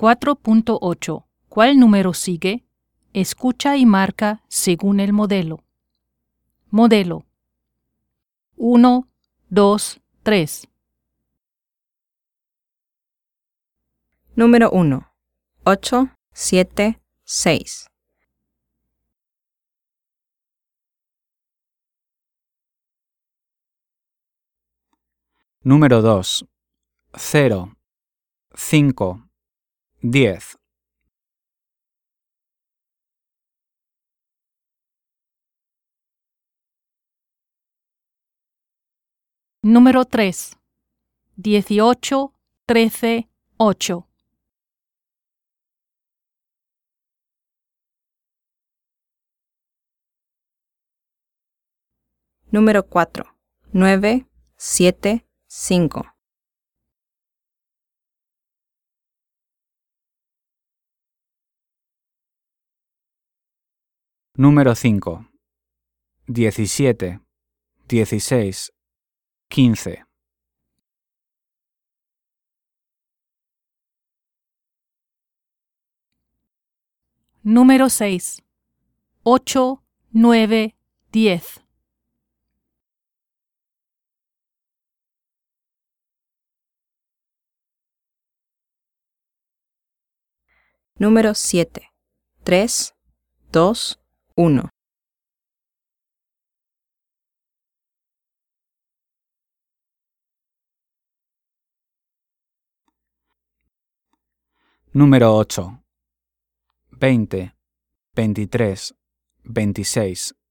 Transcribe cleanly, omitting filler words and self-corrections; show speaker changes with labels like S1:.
S1: 4.8. ¿Cuál número sigue? Escucha y marca según el modelo. Modelo 1, 2, 3.
S2: Número 1. 8, 7, 6.
S3: Número 2. 0, 5, 10.
S1: Número 3. 18, 13, 8.
S2: Número 4. 9, 7, 5.
S3: Número 5. 17, 16, 15.
S1: Número 6. 8, 9, 10.
S2: Número 7. 3, 2, 1.
S3: Número 8. 20, 23, 26.